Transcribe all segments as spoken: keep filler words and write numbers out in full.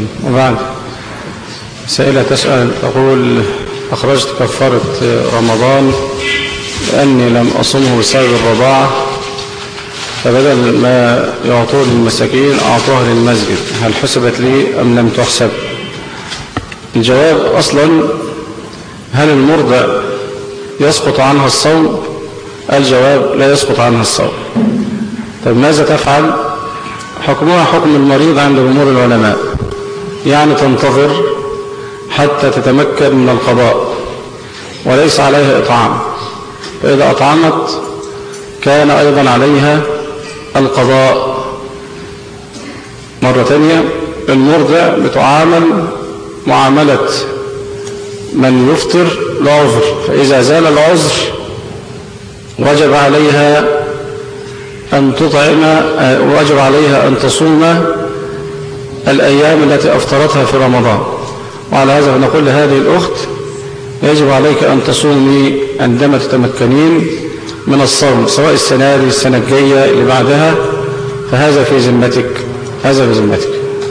وبعد سائلة تسأل تقول أخرجت كفارة رمضان لأني لم أصمه بسبب الرضاعة، فبدل ما يعطوه للمساكين أعطوها للمسجد، هل حسبت لي أم لم تحسب؟ الجواب أصلا هل المرضع يسقط عنها الصوم؟ الجواب لا يسقط عنها الصوم. طيب ماذا تفعل؟ حكمها حكم المريض عند جمهور العلماء، يعني تنتظر حتى تتمكن من القضاء وليس عليها إطعام، فإذا أطعمت كان أيضا عليها القضاء. مرة ثانية المرضع بتعامل معاملة من يفطر العذر، فإذا زال العذر وجب عليها أن تطعم، وجب عليها أن تصوم الأيام التي أفطرتها في رمضان. وعلى هذا نقول لهذه الأخت يجب عليك أن تصومي عندما تتمكنين من الصوم، سواء السنة دي السنة الجاية اللي بعدها، فهذا في ذمتك، هذا في ذمتك.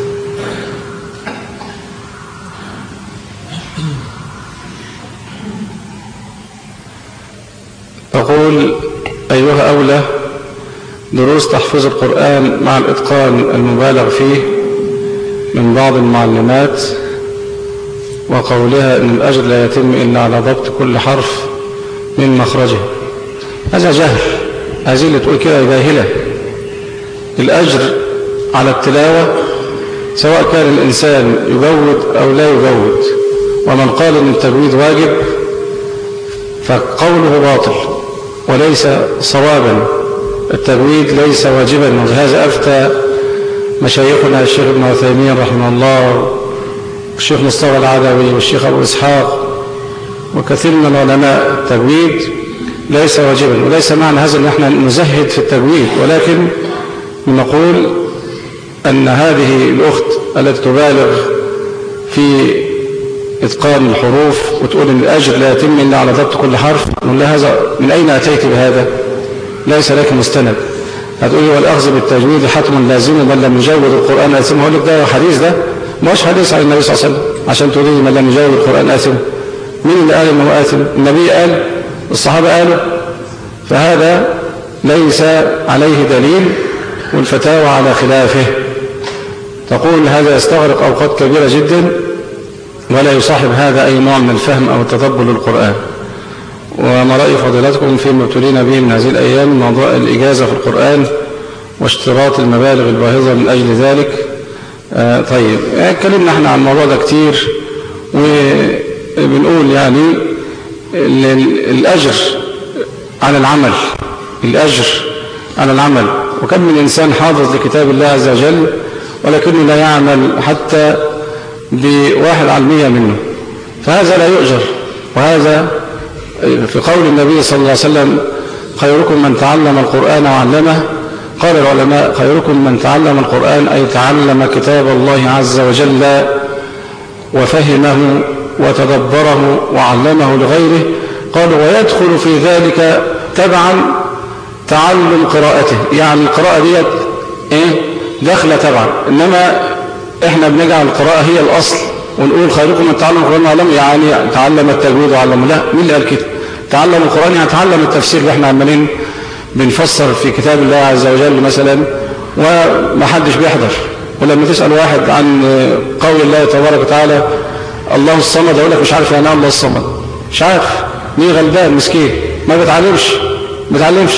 تقول أيها أولى دروس تحفيظ القرآن مع الإتقان المبالغ فيه من بعض المعلمات، وقولها إن الأجر لا يتم إلا على ضبط كل حرف من مخرجه. هذا جهل، هذه اللي تقول كده جاهلة. الأجر على التلاوة سواء كان الإنسان يجود أو لا يجود، ومن قال إن التجويد واجب فقوله باطل وليس صوابا. التجويد ليس واجبا، وبهذا أفتى مشايخنا الشيخ ابن عثيمين رحمه الله والشيخ مصطفى العدوي والشيخ أبو إسحاق وكثير من العلماء. التجويد ليس واجبا، وليس معنى هذا أن احنا نزهد في التجويد، ولكن نقول أن هذه الأخت التي تبالغ في إتقان الحروف وتقول أن الأجر لا يتم إلا على ضبط كل حرف، نقول لها هذا من أين أتيت بهذا؟ ليس لك مستند. هتقولي والأخذ بالتجويد حتم لازم من لم يجود القرآن آثم. هقول لك ده حديث، ده مش حديث عن النبي صلى الله عليه وسلم عشان تقولي من لم يجود القرآن آثم. مين اللي قال إنه آثم؟ النبي قال، الصحابة قالوا، فهذا ليس عليه دليل والفتاوى على خلافه. تقول هذا يستغرق أوقات كبيرة جدا ولا يصاحب هذا أي نوع من الفهم أو التدبر للقرآن. وما رأي فضيلتكم فيما ابتلينا به من هذه الأيام من موضوع الإجازة في القرآن واشتراط المبالغ الباهظة من أجل ذلك؟ آه طيب، اتكلمنا احنا عن الموضوع ده كتير، وبنقول يعني الأجر على العمل، الأجر على العمل. وكم من إنسان حافظ لكتاب الله عز وجل ولكنه لا يعمل حتى بواحد على المية منه، فهذا لا يؤجر. وهذا في قول النبي صلى الله عليه وسلم خيركم من تعلم القرآن وعلمه. قال العلماء خيركم من تعلم القرآن أي تعلم كتاب الله عز وجل وفهمه وتدبره وعلمه لغيره. قالوا ويدخل في ذلك تبعا تعلم قراءته، يعني القراءة دي ايه داخله تبعا. انما احنا بنجعل القراءة هي الاصل ونقول خيركم من تعلم القرآن وعلمه، يعني تعلم التجويد وعلمه. لا، مين اللي قال كده؟ تعلم القرآن يعني تعلم التفسير اللي احنا عمالين بنفسر في كتاب الله عز وجل مثلا وما حدش بيحضر. ولما تسأل واحد عن قول الله تبارك وتعالى الله الصمد يقول لك مش عارف يعني الله الصمد، مش عارف، مين غلبان مسكين ما بيتعلمش ما بيتعلمش.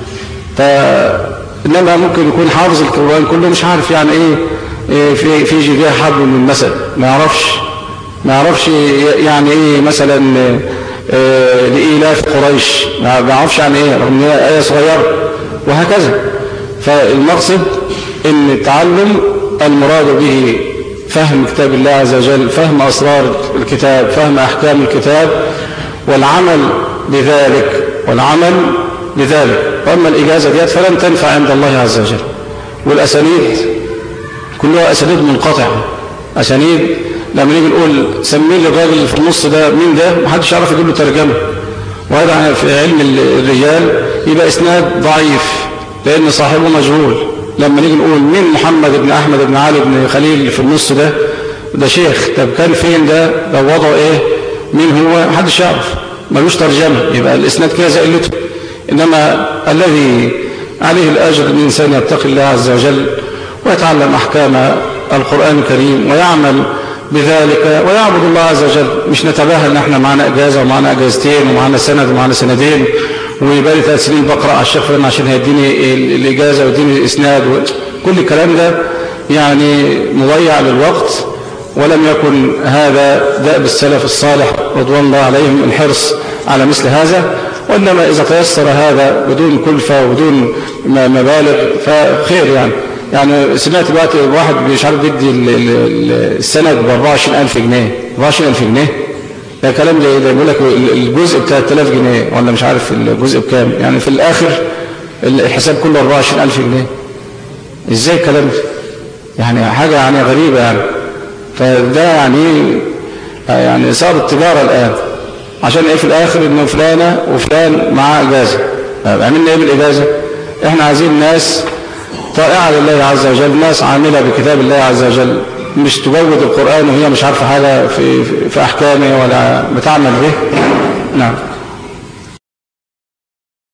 فإنما ممكن يكون حافظ القرآن كله مش عارف يعني ايه في في جيبها حبل من المثل، ما يعرفش ما يعرفش يعني ايه مثلا لإيلاف قريش، ما يعرفش يعني ايه رغم ان هي آية صغيرة، وهكذا. فالمقصد ان التعلم المراد به فهم كتاب الله عز وجل، فهم أسرار الكتاب، فهم أحكام الكتاب، والعمل بذلك والعمل بذلك. وأما الإجازة ديت فلن تنفع عند الله عز وجل. والأسانيد كلها أسانيد منقطعة، أسانيد لما نيجي نقول سمي لي الراجل اللي في النص ده مين ده، محدش يعرف يجيب له ترجمة. وهذا في علم الرجال يبقى إسناد ضعيف لأن صاحبه مجهول. لما نيجي نقول مين محمد بن أحمد بن علي بن خليل اللي في النص ده، ده شيخ. طب كان فين ده؟ ده وضعه ايه؟ مين هو؟ محدش يعرف، ملوش ترجمة، يبقى الإسناد كده زي قلته. إنما الذي عليه الأجر أن الإنسان يتقي الله عز وجل ويتعلم أحكام القرآن الكريم ويعمل بذلك ويعبد الله عز وجل. مش نتباهى ان احنا معنا اجازه ومعنا اجازتين ومعنا سند ومعنا سندين ويبقى ثلاث سنين بقرا على الشيخ فلان عشان هيديني الاجازه ويديني الاسناد، كل الكلام ده يعني مضيع للوقت. ولم يكن هذا دأب السلف الصالح رضوان الله عليهم الحرص على مثل هذا، وانما اذا تيسر هذا بدون كلفه وبدون مبالغ فخير. يعني يعني سمعت دلوقتي واحد مش عارف بيدي السند ب أربعة وعشرين ألف جنيه. أربعة وعشرين ألف جنيه ده كلام ده ده بيقول لك الجزء ب ثلاثة آلاف جنيه ولا مش عارف الجزء بكام، يعني في الاخر الحساب كله أربعة وعشرين ألف جنيه. ازاي الكلام ده؟ يعني حاجه يعني غريبه يعني. فده يعني يعني صارت تجاره الان عشان ايه في الاخر؟ انه فلانه وفلان معاه اجازه. عملنا ايه بالاجازه؟ احنا عايزين ناس طائعة لله عز وجل، ناس عاملة بكتاب الله عز وجل، مش تجود القرآن وهي مش عارفة حاجة في, في, في أحكامه ولا بتعمل به. نعم.